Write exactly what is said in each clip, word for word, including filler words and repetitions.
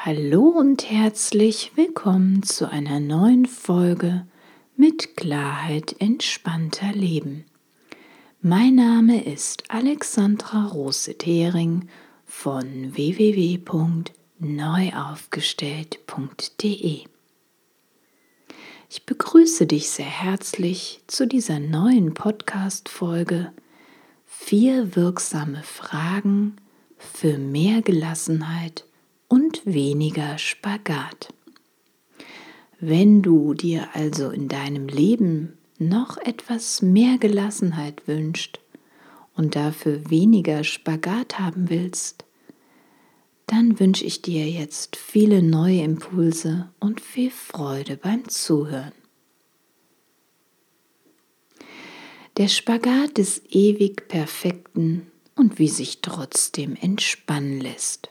Hallo und herzlich willkommen zu einer neuen Folge mit Klarheit entspannter Leben. Mein Name ist Alexandra Rose-Thering von w w w punkt neuaufgestellt punkt de. Ich begrüße dich sehr herzlich zu dieser neuen Podcast-Folge Vier wirksame Fragen für mehr Gelassenheit und weniger Spagat. Wenn du dir also in deinem Leben noch etwas mehr Gelassenheit wünschst und dafür weniger Spagat haben willst, dann wünsche ich dir jetzt viele neue Impulse und viel Freude beim Zuhören. Der Spagat des ewig Perfekten und wie sich trotzdem entspannen lässt.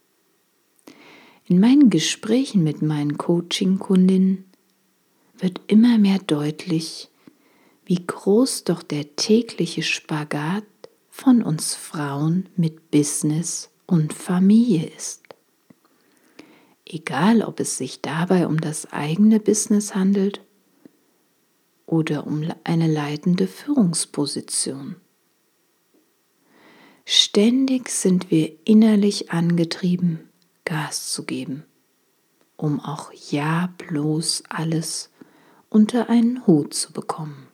In meinen Gesprächen mit meinen Coaching-Kundinnen wird immer mehr deutlich, wie groß doch der tägliche Spagat von uns Frauen mit Business und Familie ist. Egal, ob es sich dabei um das eigene Business handelt oder um eine leitende Führungsposition. Ständig sind wir innerlich angetrieben, Gas zu geben, um auch ja bloß alles unter einen Hut zu bekommen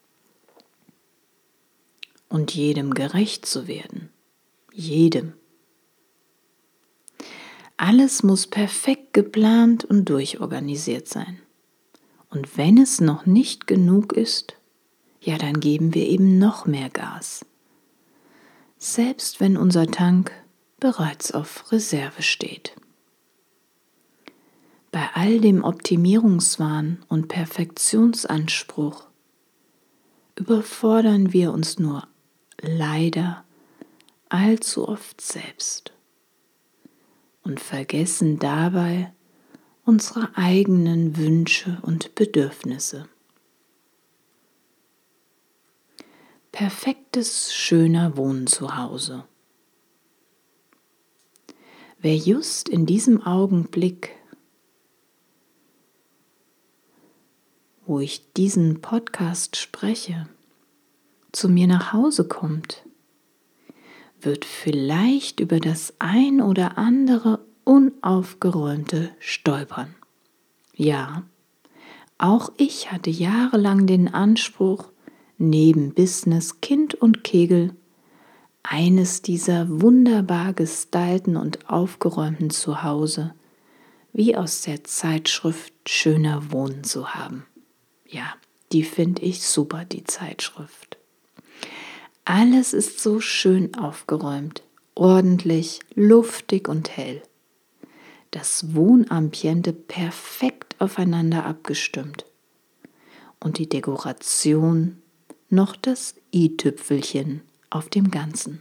und jedem gerecht zu werden, jedem. Alles muss perfekt geplant und durchorganisiert sein. Und wenn es noch nicht genug ist, ja, dann geben wir eben noch mehr Gas, selbst wenn unser Tank bereits auf Reserve steht. Bei all dem Optimierungswahn und Perfektionsanspruch überfordern wir uns nur leider allzu oft selbst und vergessen dabei unsere eigenen Wünsche und Bedürfnisse. Perfektes, schöner Wohnen zu Hause. Wer just in diesem Augenblick, wo ich diesen Podcast spreche, zu mir nach Hause kommt, wird vielleicht über das ein oder andere Unaufgeräumte stolpern. Ja, auch ich hatte jahrelang den Anspruch, neben Business, Kind und Kegel eines dieser wunderbar gestylten und aufgeräumten Zuhause wie aus der Zeitschrift Schöner Wohnen zu haben. Ja, die finde ich super, die Zeitschrift. Alles ist so schön aufgeräumt, ordentlich, luftig und hell. Das Wohnambiente perfekt aufeinander abgestimmt. Und die Dekoration noch das i-Tüpfelchen auf dem Ganzen.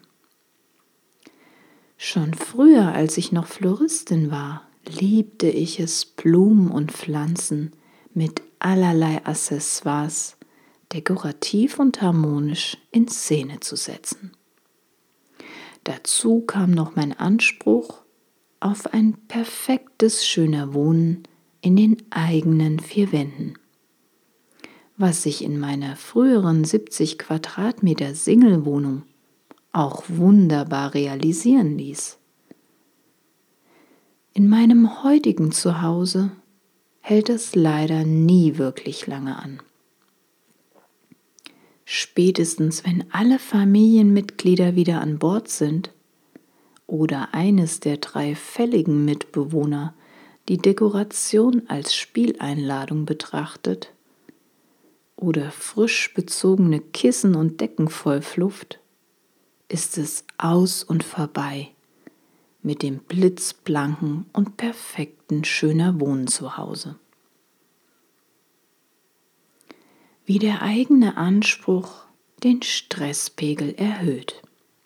Schon früher, als ich noch Floristin war, liebte ich es, Blumen und Pflanzen mit allerlei Accessoires dekorativ und harmonisch in Szene zu setzen. Dazu kam noch mein Anspruch auf ein perfektes, schöner Wohnen in den eigenen vier Wänden, was sich in meiner früheren siebzig Quadratmeter Single-Wohnung auch wunderbar realisieren ließ. In meinem heutigen Zuhause hält es leider nie wirklich lange an. Spätestens wenn alle Familienmitglieder wieder an Bord sind oder eines der drei fälligen Mitbewohner die Dekoration als Spieleinladung betrachtet oder frisch bezogene Kissen und Decken voll Fluft, ist es aus und vorbei mit dem blitzblanken und perfekten schöner Wohnen zu Hause. Wie der eigene Anspruch den Stresspegel erhöht.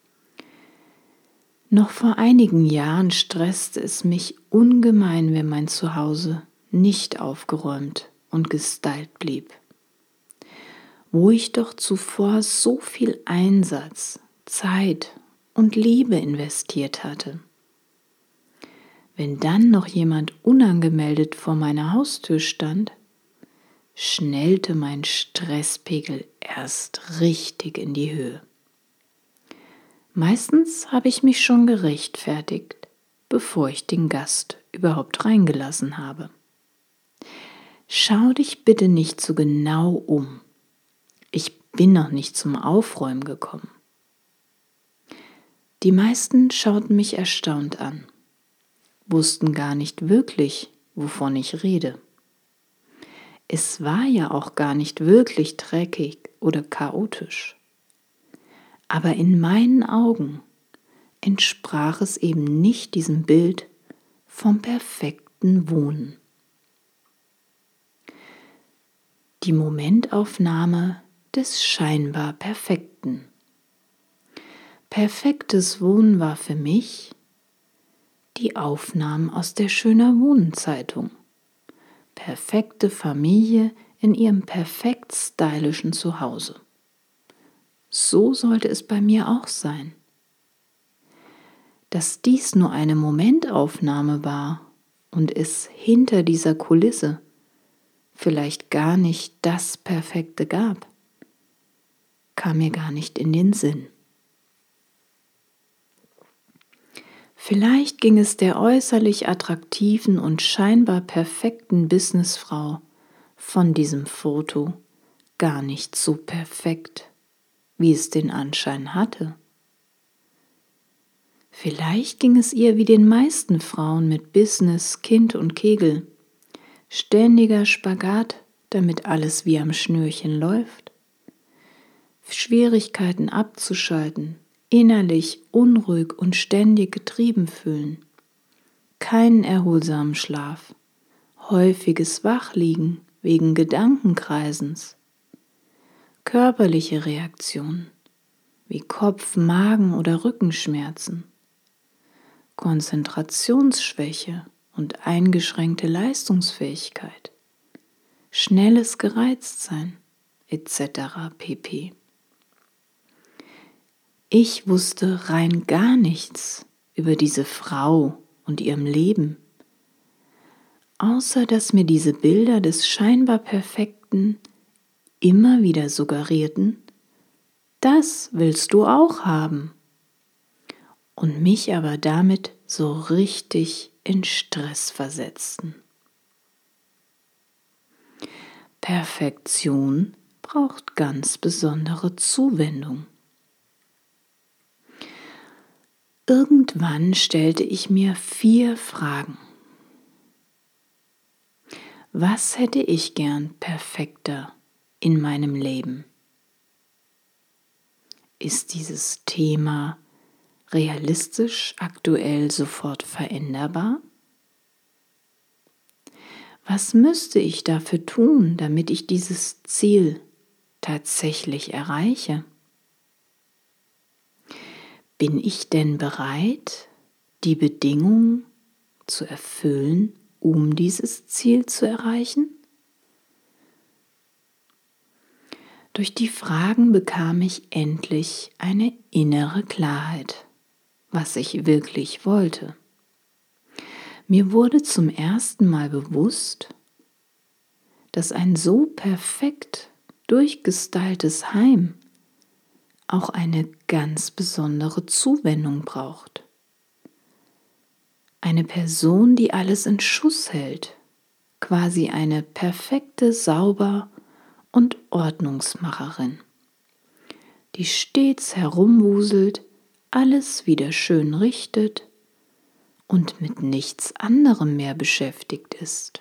Noch vor einigen Jahren stresste es mich ungemein, wenn mein Zuhause nicht aufgeräumt und gestylt blieb. Wo ich doch zuvor so viel Einsatz, Zeit und Liebe investiert hatte. Wenn dann noch jemand unangemeldet vor meiner Haustür stand, schnellte mein Stresspegel erst richtig in die Höhe. Meistens habe ich mich schon gerechtfertigt, bevor ich den Gast überhaupt reingelassen habe. Schau dich bitte nicht so genau um. Ich bin noch nicht zum Aufräumen gekommen. Die meisten schauten mich erstaunt an, wussten gar nicht wirklich, wovon ich rede. Es war ja auch gar nicht wirklich dreckig oder chaotisch. Aber in meinen Augen entsprach es eben nicht diesem Bild vom perfekten Wohnen. Die Momentaufnahme des scheinbar Perfekten. Perfektes Wohnen war für mich die Aufnahmen aus der Schöner Wohnen Zeitung. Perfekte Familie in ihrem perfekt stylischen Zuhause. So sollte es bei mir auch sein. Dass dies nur eine Momentaufnahme war und es hinter dieser Kulisse vielleicht gar nicht das Perfekte gab, kam mir gar nicht in den Sinn. Vielleicht ging es der äußerlich attraktiven und scheinbar perfekten Businessfrau von diesem Foto gar nicht so perfekt, wie es den Anschein hatte. Vielleicht ging es ihr wie den meisten Frauen mit Business, Kind und Kegel. Ständiger Spagat, damit alles wie am Schnürchen läuft. Schwierigkeiten abzuschalten, innerlich unruhig und ständig getrieben fühlen. Keinen erholsamen Schlaf, häufiges Wachliegen wegen Gedankenkreisens. Körperliche Reaktionen wie Kopf-, Magen- oder Rückenschmerzen. Konzentrationsschwäche und eingeschränkte Leistungsfähigkeit, schnelles Gereiztsein et cetera pp. Ich wusste rein gar nichts über diese Frau und ihrem Leben, außer dass mir diese Bilder des scheinbar Perfekten immer wieder suggerierten, das willst du auch haben. Und mich aber damit so richtig in Stress versetzten. Perfektion braucht ganz besondere Zuwendung. Irgendwann stellte ich mir vier Fragen. Was hätte ich gern perfekter in meinem Leben? Ist dieses Thema realistisch, aktuell, sofort veränderbar? Was müsste ich dafür tun, damit ich dieses Ziel tatsächlich erreiche? Bin ich denn bereit, die Bedingungen zu erfüllen, um dieses Ziel zu erreichen? Durch die Fragen bekam ich endlich eine innere Klarheit, was ich wirklich wollte. Mir wurde zum ersten Mal bewusst, dass ein so perfekt durchgestyltes Heim auch eine ganz besondere Zuwendung braucht. Eine Person, die alles in Schuss hält, quasi eine perfekte Sauber- und Ordnungsmacherin, die stets herumwuselt, alles wieder schön richtet und mit nichts anderem mehr beschäftigt ist.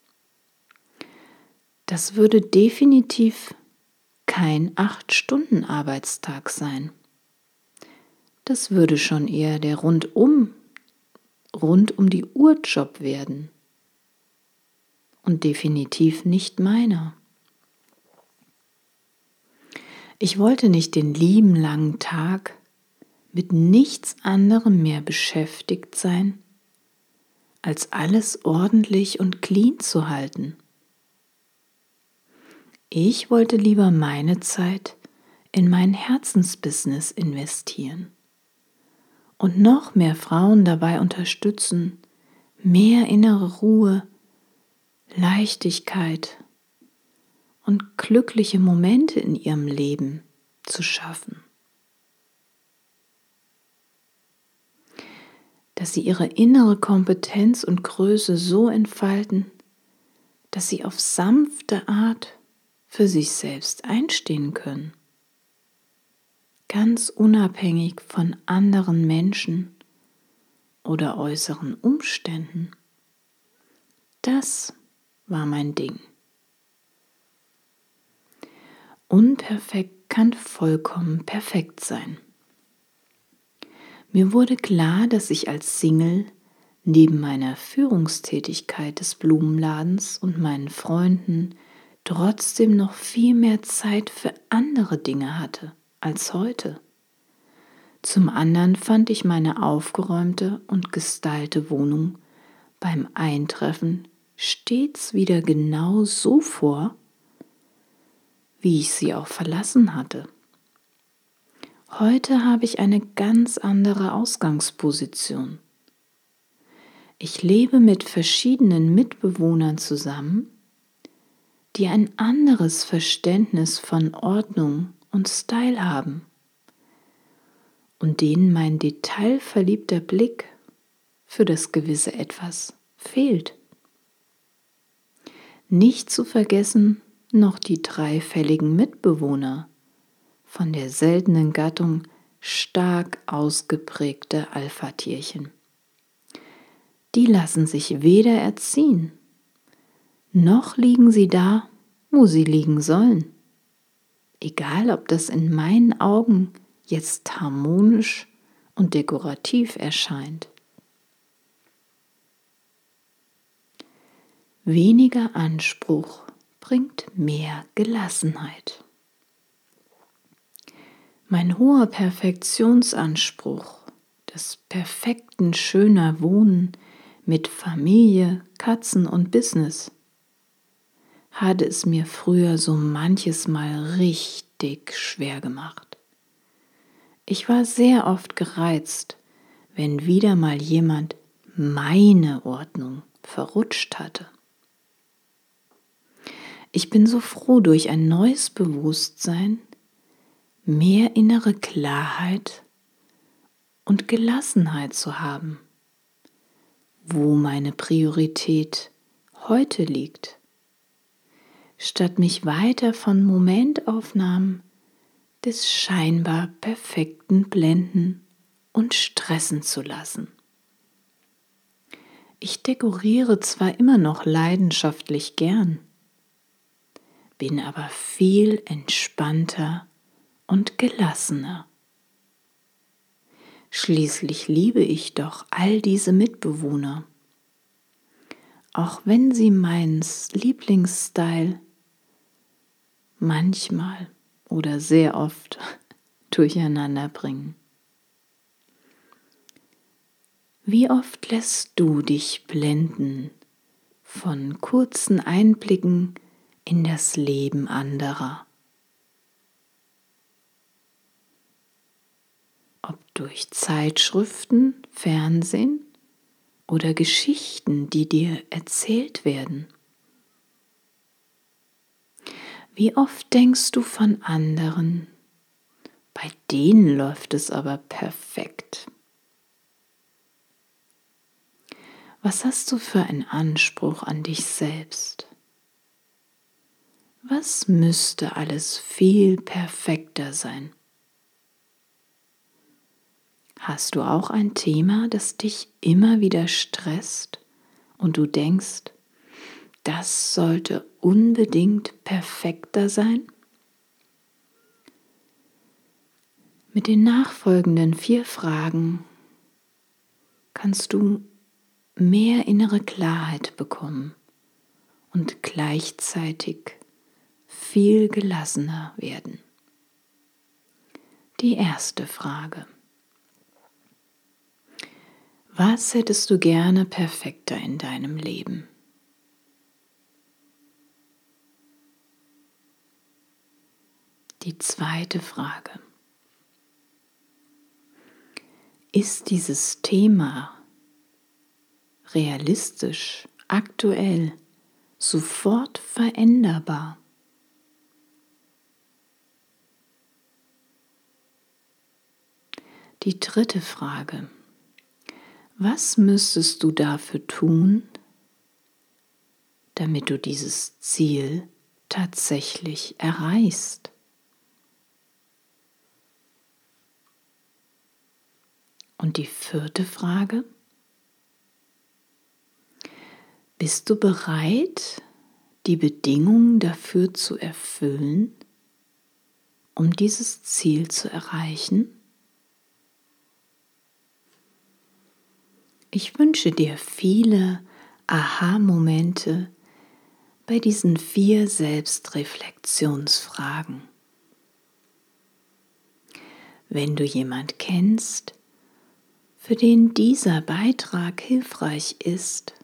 Das würde definitiv kein acht-Stunden-Arbeitstag sein. Das würde schon eher der rundum, rund um die Uhr Job werden und definitiv nicht meiner. Ich wollte nicht den lieben langen Tag mit nichts anderem mehr beschäftigt sein, als alles ordentlich und clean zu halten. Ich wollte lieber meine Zeit in mein Herzensbusiness investieren und noch mehr Frauen dabei unterstützen, mehr innere Ruhe, Leichtigkeit und glückliche Momente in ihrem Leben zu schaffen. Dass sie ihre innere Kompetenz und Größe so entfalten, dass sie auf sanfte Art für sich selbst einstehen können, ganz unabhängig von anderen Menschen oder äußeren Umständen. Das war mein Ding. Unperfekt kann vollkommen perfekt sein. Mir wurde klar, dass ich als Single neben meiner Führungstätigkeit des Blumenladens und meinen Freunden trotzdem noch viel mehr Zeit für andere Dinge hatte als heute. Zum anderen fand ich meine aufgeräumte und gestylte Wohnung beim Eintreffen stets wieder genau so vor, wie ich sie auch verlassen hatte. Heute habe ich eine ganz andere Ausgangsposition. Ich lebe mit verschiedenen Mitbewohnern zusammen, die ein anderes Verständnis von Ordnung und Style haben und denen mein detailverliebter Blick für das gewisse Etwas fehlt. Nicht zu vergessen noch die drei fälligen Mitbewohner von der seltenen Gattung stark ausgeprägte Alpha-Tierchen. Die lassen sich weder erziehen, noch liegen sie da, wo sie liegen sollen. Egal, ob das in meinen Augen jetzt harmonisch und dekorativ erscheint. Weniger Anspruch bringt mehr Gelassenheit. Mein hoher Perfektionsanspruch, des perfekten schöner Wohnen mit Familie, Katzen und Business, hatte es mir früher so manches Mal richtig schwer gemacht. Ich war sehr oft gereizt, wenn wieder mal jemand meine Ordnung verrutscht hatte. Ich bin so froh, durch ein neues Bewusstsein mehr innere Klarheit und Gelassenheit zu haben, wo meine Priorität heute liegt, statt mich weiter von Momentaufnahmen des scheinbar Perfekten blenden und stressen zu lassen. Ich dekoriere zwar immer noch leidenschaftlich gern, bin aber viel entspannter und gelassener. Schließlich liebe ich doch all diese Mitbewohner, auch wenn sie meinen Lieblingsstyle manchmal oder sehr oft durcheinander bringen. Wie oft lässt du dich blenden von kurzen Einblicken in das Leben anderer? Ob durch Zeitschriften, Fernsehen oder Geschichten, die dir erzählt werden. Wie oft denkst du von anderen, bei denen läuft es aber perfekt? Was hast du für einen Anspruch an dich selbst? Was müsste alles viel perfekter sein? Hast du auch ein Thema, das dich immer wieder stresst und du denkst, das sollte unbedingt perfekter sein? Mit den nachfolgenden vier Fragen kannst du mehr innere Klarheit bekommen und gleichzeitig viel gelassener werden. Die erste Frage: Was hättest du gerne perfekter in deinem Leben? Die zweite Frage: Ist dieses Thema realistisch, aktuell, sofort veränderbar. Die dritte Frage: Was müsstest du dafür tun, damit du dieses Ziel tatsächlich erreichst? Und die vierte Frage: Bist du bereit, die Bedingungen dafür zu erfüllen, um dieses Ziel zu erreichen? Ich wünsche dir viele Aha-Momente bei diesen vier Selbstreflexionsfragen. Wenn du jemand kennst, für den dieser Beitrag hilfreich ist,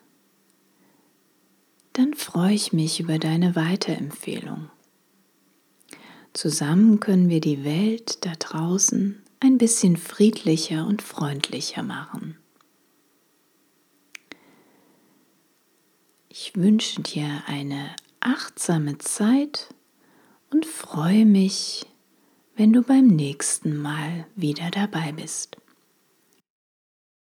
dann freue ich mich über deine Weiterempfehlung. Zusammen können wir die Welt da draußen ein bisschen friedlicher und freundlicher machen. Ich wünsche dir eine achtsame Zeit und freue mich, wenn du beim nächsten Mal wieder dabei bist.